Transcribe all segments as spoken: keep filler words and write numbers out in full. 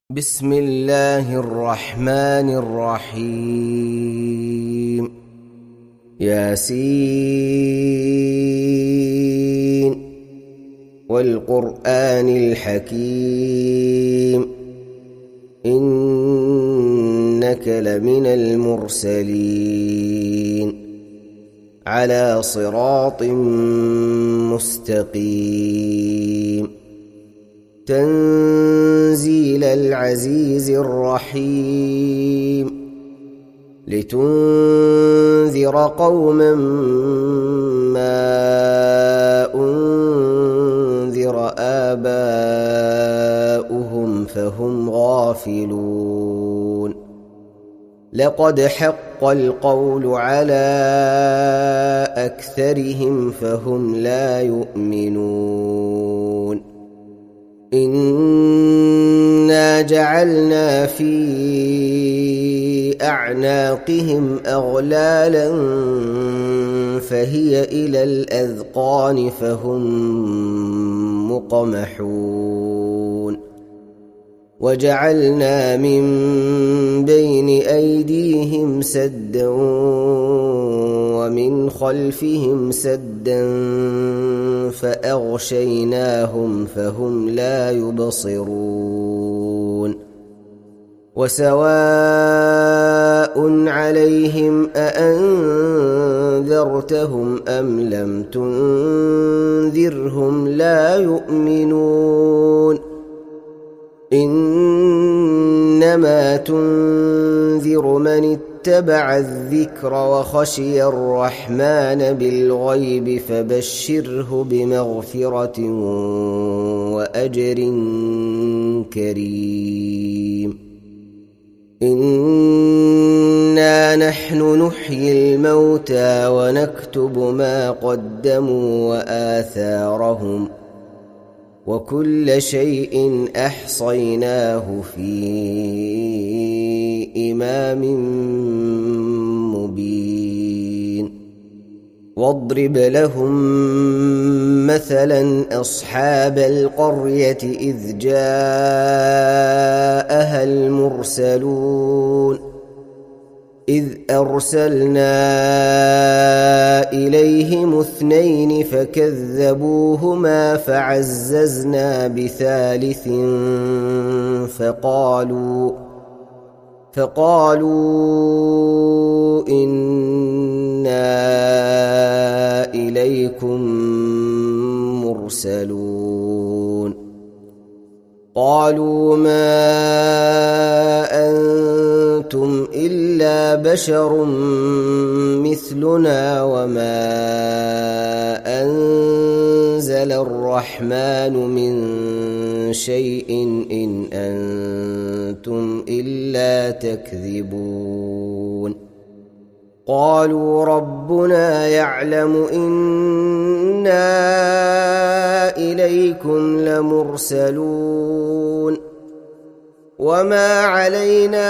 بسم الله الرحمن الرحيم ياسين والقرآن الحكيم إنك لمن المرسلين على صراط مستقيم تنزيل العزيز الرحيم لتنذر قوما ما أنذر آباؤهم فهم غافلون لقد حق القول على أكثرهم فهم لا يؤمنون إنا جعلنا في أعناقهم أغلالا فهي إلى الأذقان فهم مقمحون وجعلنا من بين أيديهم سدا ومن خلفهم سدا فأغشيناهم فهم لا يبصرون وسواء عليهم أأنذرتهم أم لم تنذرهم لا يؤمنون إنما تنذر من اتبع الذكر وخشي الرحمن بالغيب فبشره بمغفرة وأجر كريم إنا نحن نحيي الموتى ونكتب ما قدموا وآثارهم وكل شيء أحصيناه في إمام مبين واضرب لهم مثلا أصحاب القرية إذ جاءها المرسلون إذ أرسلنا إليهم اثنين فكذبوهما فعززنا بثالث فقالوا فقالوا إنا إليكم مرسلون قالوا ما أنتم إلا بشر مثلنا وما أنزل الرحمن من شيء إن أنتم إلا تكذبون قالوا ربنا يعلم إنا إليكم لمرسلون وما علينا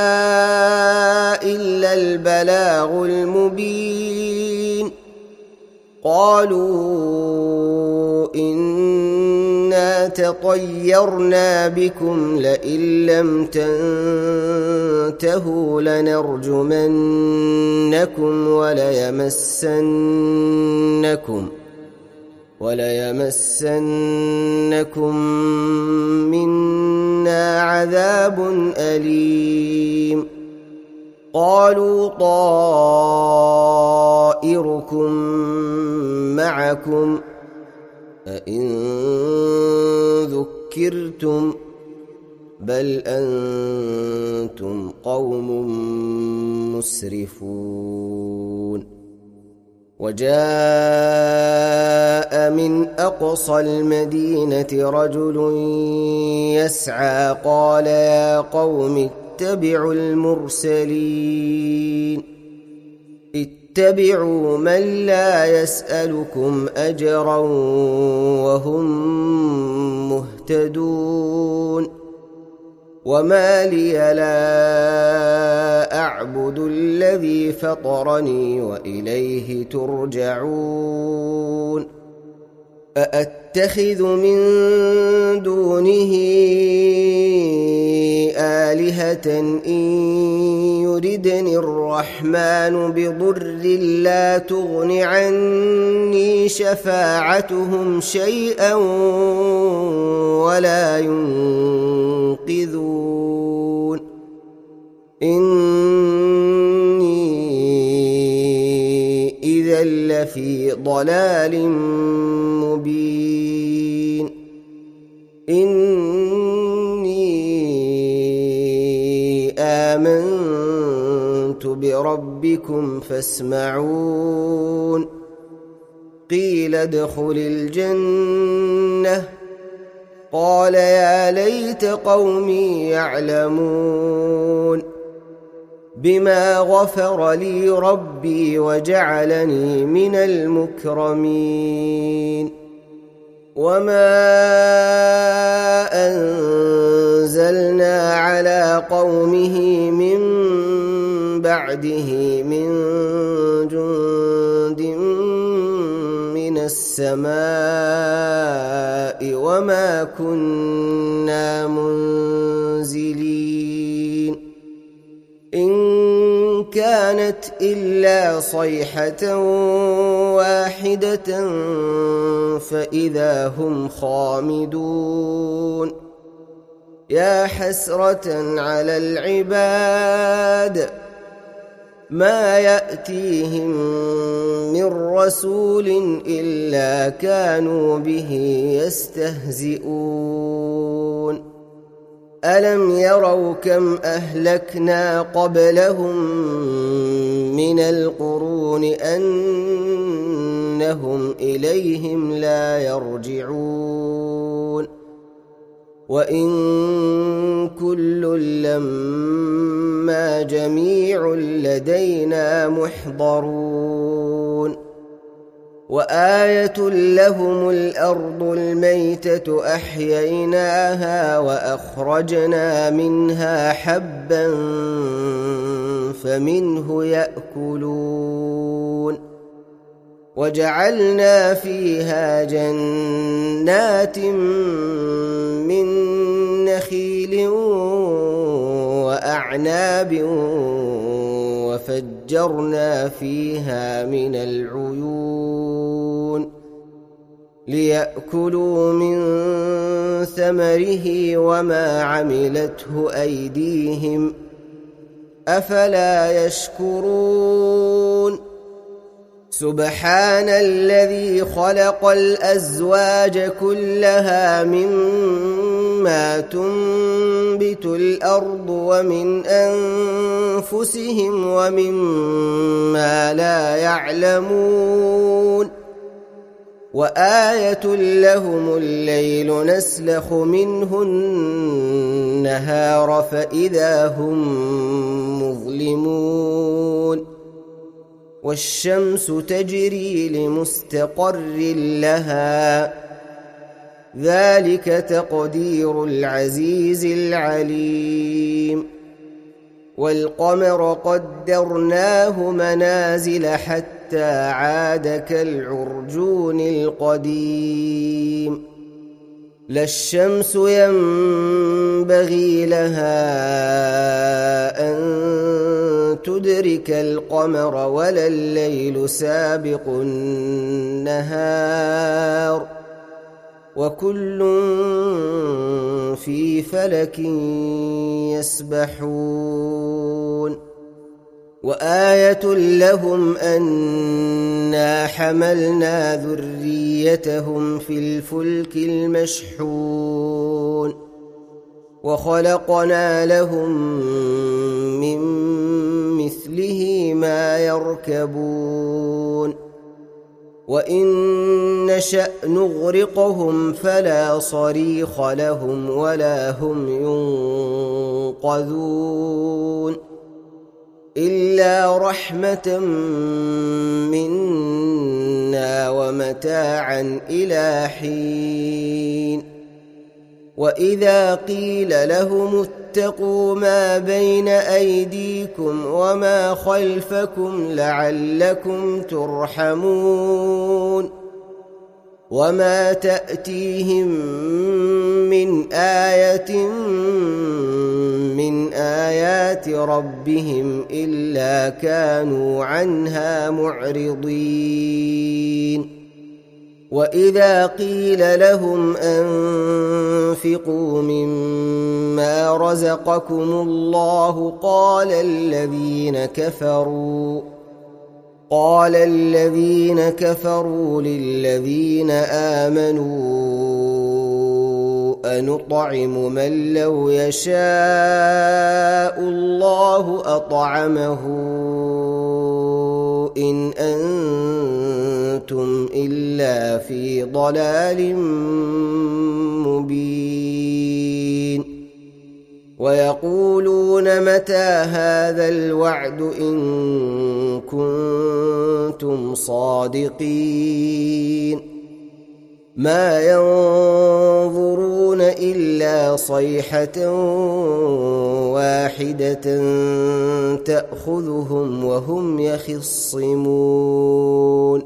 إلا البلاغ المبين قالوا إنا تطيرنا بكم لئن لم تنتهوا لنرجمنكم وليمسنكم وليمسنكم منا عذاب أليم قالوا طائركم معكم أئن ذكرتم بل أنتم قوم مسرفون وجاء من أقصى المدينة رجل يسعى قال يا قوم اتبعوا المرسلين اتبعوا من لا يسألكم أجرا وهم مهتدون وما لي لا أعبد الذي فطرني وإليه ترجعون أأتخذ من دونه آلهة إن يردني الرحمن بضر لا تغن عني شفاعتهم شيئا ولا ينقذون إني إذا لفي ضلال مبين إني آمنت بربكم فاسمعون قيل ادخل الجنة قال يا ليت قومي يعلمون بما غفر لي ربي وجعلني من المكرمين وما أنزلنا على قومه من بعده من جند من السماء وما كنا منزلين إن كانت إلا صيحة واحدة فإذا هم خامدون يا حسرة على العباد ما يأتيهم من رسول إلا كانوا به يستهزئون ألم يروا كم أهلكنا قبلهم من القرون أنهم إليهم لا يرجعون وإن كل لما جميع لدينا محضرون وآية لهم الأرض الميتة أحييناها وأخرجنا منها حبا فمنه يأكلون وجعلنا فيها جنات من نخيل وأعناب وفجرنا فيها من العيون ليأكلوا من ثمره وما عملته أيديهم أفلا يشكرون سبحان الذي خلق الأزواج كلها مما تنبت الأرض ومن أنفسهم ومما لا يعلمون وآية لهم الليل نسلخ منه النهار فإذا هم مظلمون والشمس تجري لمستقر لها ذلك تقدير العزيز العليم والقمر قدرناه منازل حتى عاد كالعرجون القديم لا الشمس ينبغي لها أن تدرك القمر ولا الليل سابق النهار وكل في فلك يسبحون وآية لهم أنا حملنا ذريتهم في الفلك المشحون وخلقنا لهم من مثله ما يركبون وإن نشأ نغرقهم فلا صريخ لهم ولا هم ينقذون إلا رحمة منا ومتاعا إلى حين وإذا قيل لهم اتقوا ما بين أيديكم وما خلفكم لعلكم ترحمون وما تأتيهم من آية من آيات ربهم إلا كانوا عنها معرضين وإذا قيل لهم أنفقوا مما رزقكم الله قال الذين كفروا قال الذين كفروا للذين آمنوا أنطعم من لو يشاء الله أطعمه إن أنتم إلا في ضلال مبين ويقولون متى هذا الوعد إن كنتم صادقين ما ينظرون إلا صيحة واحدة تأخذهم وهم يخصمون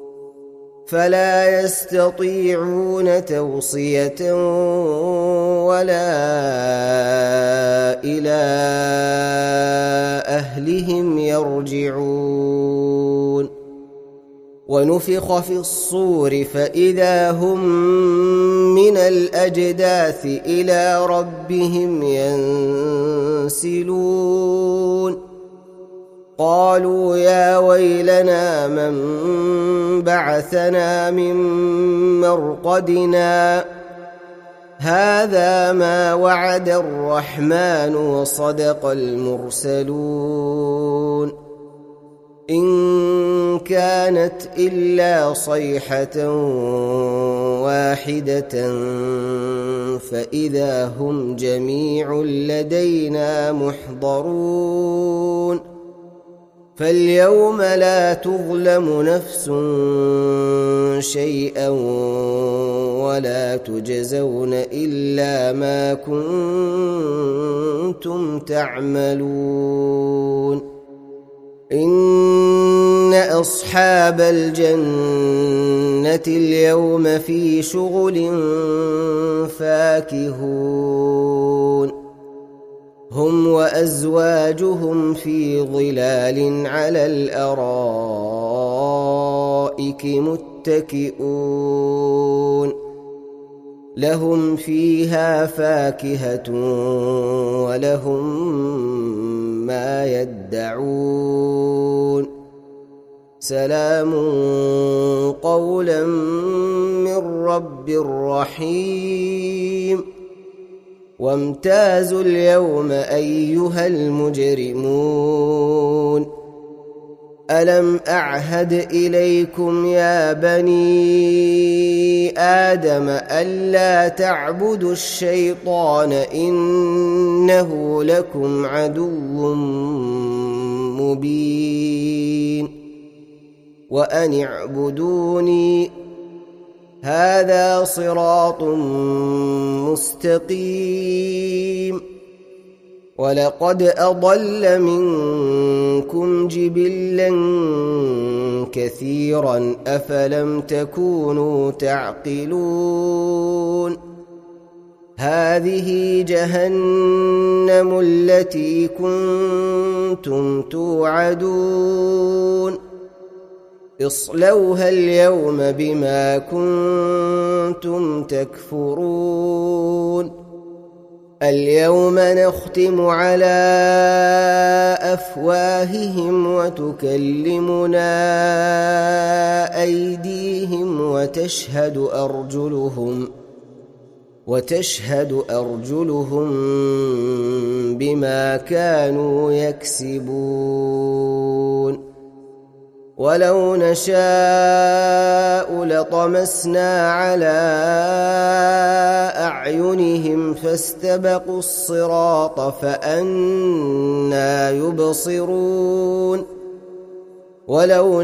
فلا يستطيعون توصية ولا إلى أهلهم يرجعون ونفخ في الصور فإذا هم من الأجداث إلى ربهم ينسلون قالوا يا ويلنا من بعثنا من مرقدنا هذا ما وعد الرحمن وصدق المرسلون إن كانت إلا صيحة واحدة فإذا هم جميع لدينا محضرون فاليوم لا تظلم نفس شيئا ولا تجزون إلا ما كنتم تعملون إن أصحاب الجنة اليوم في شغل فاكهون هم وأزواجهم في ظلال على الأرائك متكئون لهم فيها فاكهة ولهم ما يدعون سلام قولا من رب رحيم وامتازوا اليوم أيها المجرمون ألم أعهد إليكم يا بني آدم ألا تعبدوا الشيطان إنه لكم عدو مبين وأن اعبدوني هذا صراط مستقيم ولقد أضل منكم جبلا كثيرا أفلم تكونوا تعقلون هذه جهنم التي كنتم توعدون اصلوها اليوم بما كنتم تكفرون اليوم نختم على أفواههم وتكلمنا أيديهم وتشهد أرجلهم وتشهد أرجلهم بما كانوا يكسبون ولو نشاء لطمسنا على أعينهم فاستبقوا الصراط فأنى يبصرون ولو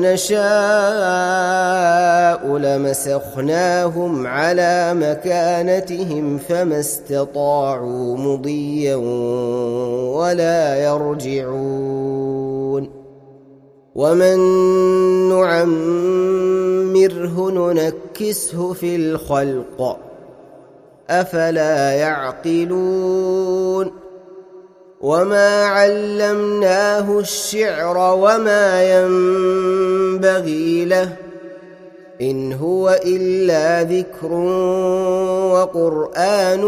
نشاء لمسخناهم على مكانتهم فما استطاعوا مضيا ولا يرجعون ومن نعمره ننكسه في الخلق أفلا يعقلون وما علمناه الشعر وما ينبغي له إن هو إلا ذكر وقرآن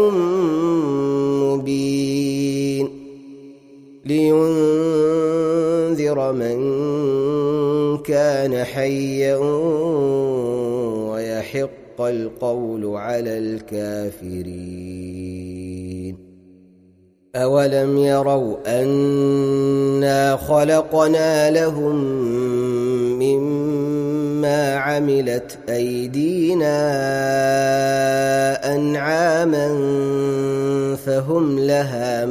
مبين لينذر من كان حيا ويحق القول على الكافرين أولم يروا أنا خلقنا لهم مما عملت أيدينا أنعاما فهم لها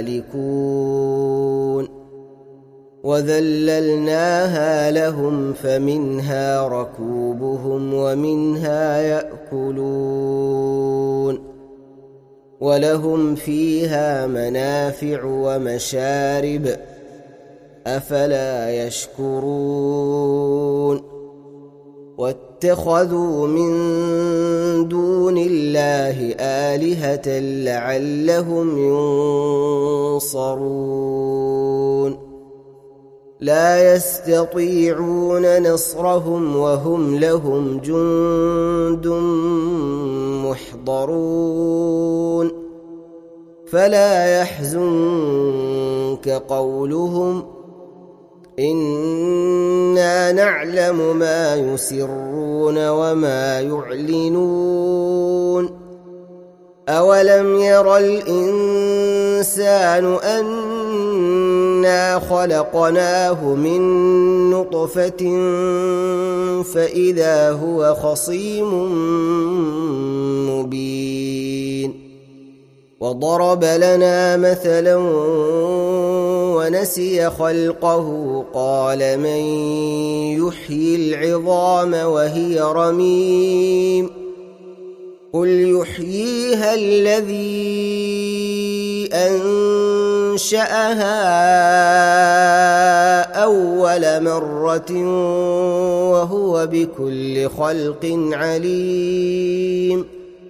مالكون وذللناها لهم فمنها ركوبهم ومنها يأكلون ولهم فيها منافع ومشارب أفلا يشكرون واتخذوا من دون الله آلهة لعلهم ينصرون لا يستطيعون نصرهم وهم لهم جند محضرون فلا يحزنك قولهم إنا نعلم ما يسرون وما يعلنون أولم ير الإنسان أنا خلقناه من نطفة فإذا هو خصيم مبين وضرب لنا مثلا ونسي خلقه قال من يحيي العظام وهي رميم قل يحييها الذي أنشأها أول مرة وهو بكل خلق عليم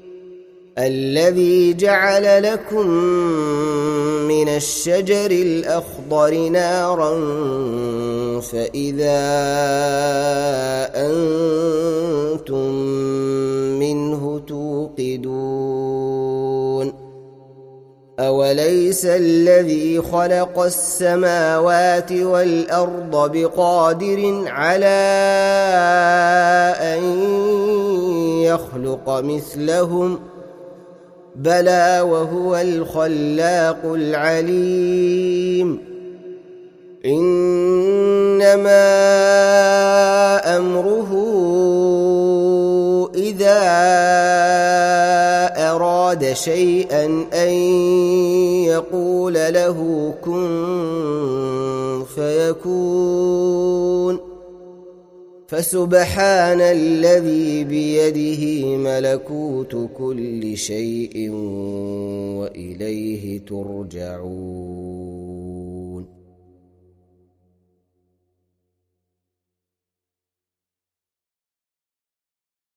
الذي جعل لكم من الشجر الأخضر نارا فإذا أنتم منه توقدون أوليس الذي خلق السماوات والأرض بقادر على أن يخلق مثلهم بلى وهو الخلاق العليم إنما أمره إذا أراد شيئا أن يقول له كن فيكون فسبحان الذي بيده ملكوت كل شيء وإليه ترجعون.